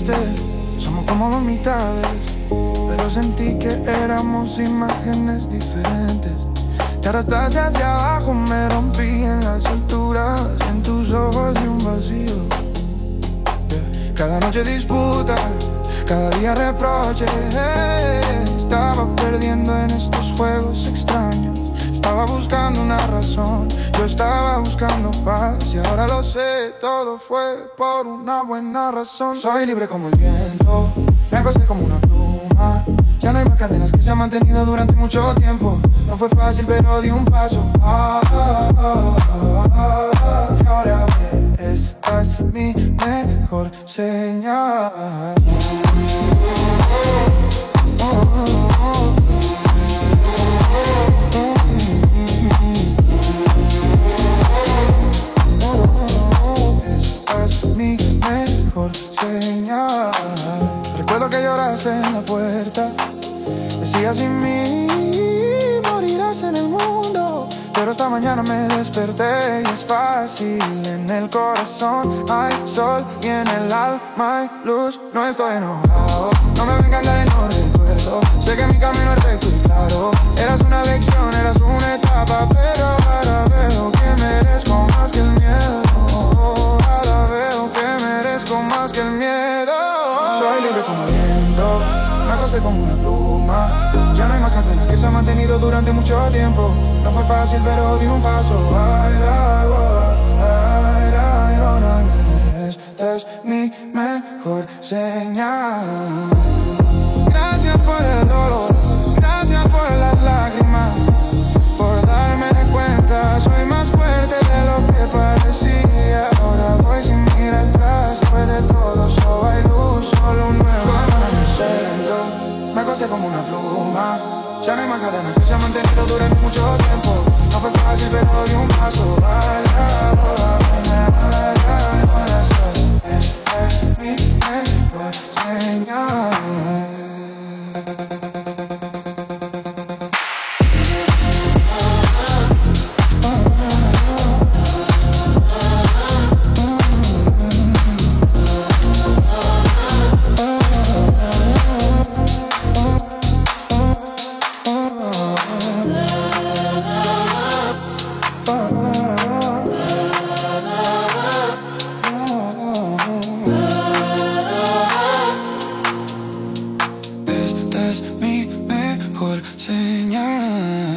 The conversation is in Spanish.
dijiste, somos como dos mitades, pero sentí que éramos imágenes diferentes. Te arrastraste hacia abajo, me rompí en las alturas, en tus ojos y un vacío. Cada noche disputa, cada día reproche. Estaba perdiendo en estos juegos extraños. Estaba buscando una razón, yo estaba buscando paz. Y ahora lo sé, todo fue por una buena razón. Soy libre como el viento, me acosté como una pluma. Ya no hay más cadenas que se han mantenido durante mucho tiempo. No fue fácil pero di un paso. Y ahora esta es mi mejor señal. Esta es mi mejor señal. Recuerdo que lloraste en la puerta. Decías sin mí morirás en el mundo. Pero esta mañana me desperté y es fácil. En el corazón hay sol y en el alma hay luz. No estoy enojado, no me vengan a engañar, no recuerdo. Sé que mi camino es recto y claro. Eras una lección, eras una etapa, pero ahora veo que merezco más que el miedo. Ahora veo que merezco más que el miedo. Soy libre como el viento, me acosté como una pluma. Ya no hay más cadenas que se han mantenido durante mucho tiempo. No fue fácil pero di un paso. Esta es mi mejor señal. Gracias por el dolor, gracias por las lágrimas, por darme cuenta, soy más fuerte de lo que parecía. Ahora voy sin mirar atrás, después de todo solo hay luz, solo un nuevo amanecer. Me acosté como una pluma. Ya no hay más cadenas que se han mantenido durante mucho tiempo. No fue fácil pero di un paso. Esta es mi mejor señal. Esta es mi mejor señal.